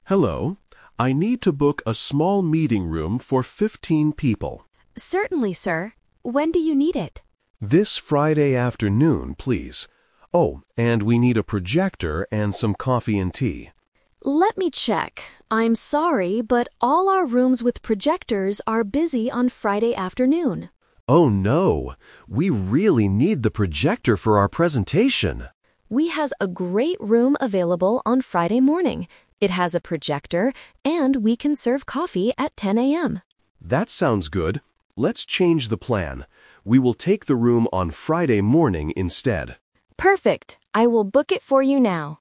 Hello. I need to book a small meeting room for 15 people. Certainly, sir. When do you need it? This Friday afternoon, please. Oh, and we need a projector and some coffee and tea. Let me check. I'm sorry, but all our rooms with projectors are busy on Friday afternoon. Oh no, we really need the projector for our presentation. We has a great room available on Friday morning. It has a projector, and we can serve coffee at 10 a.m. That sounds good. Let's change the plan. We will take the room on Friday morning instead. Perfect. I will book it for you now.